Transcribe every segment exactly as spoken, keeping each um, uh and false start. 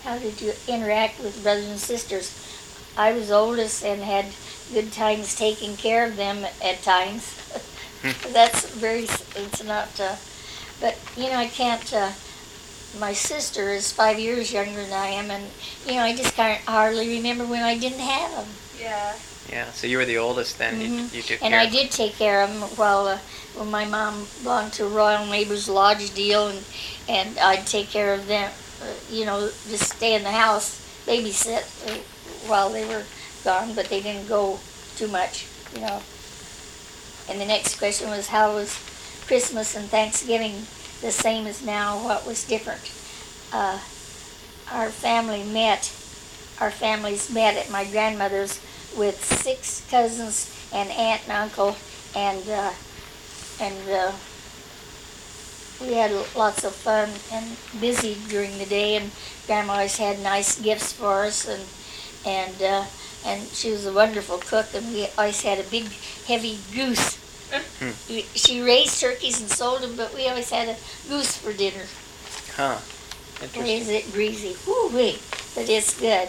How did you interact with brothers and sisters? I was oldest and had good times taking care of them at times. That's very, it's not, uh, but, you know, I can't, uh, my sister is five years younger than I am, and, you know, I just can't hardly remember when I didn't have them. Yeah. Yeah, so you were the oldest then. Mm-hmm. You, you took and care I of did take care of them while, uh, when my mom belonged to Royal Neighbors Lodge deal, and, and I'd take care of them, uh, you know, just stay in the house, babysit uh, while they were gone, but they didn't go too much, you know. And the next question was, how was Christmas and Thanksgiving the same as now? What was different? Uh, our family met, our families met at my grandmother's with six cousins and aunt and uncle, and uh, and uh, we had lots of fun and busy during the day. And Grandma always had nice gifts for us, and and uh, and she was a wonderful cook. And we always had a big, heavy goose. Hmm. She raised turkeys and sold them, but we always had a goose for dinner. Huh. Boy, is Interesting. it greasy. Woo-wee. But it's good.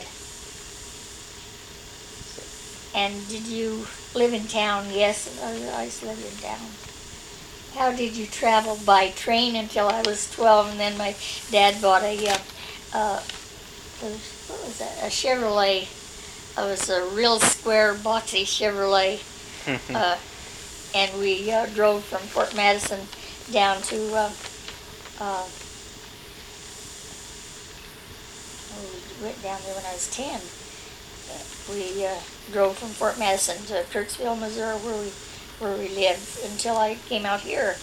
And did you live in town? Yes, I always lived in town. How did you travel? By train until I was twelve, and then my dad bought a, uh, uh, what was that, a Chevrolet. It was a real square, boxy Chevrolet. uh, and we uh, drove from Fort Madison down to, uh, uh, oh, we went down there when I was ten. We uh, drove from Fort Madison to Kirksville, Missouri, where we where we lived until I came out here.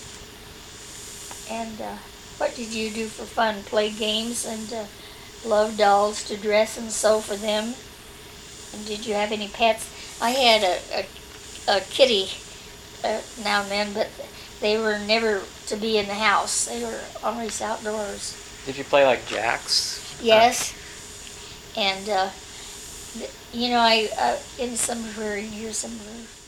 And uh, what did you do for fun? Play games and uh, love dolls to dress and sew for them. And did you have any pets? I had a, a, a kitty uh, now and then, but they were never to be in the house. They were always outdoors. Did you play like jacks? Yes. And, uh, you know, I uh, in some of her, in here somewhere,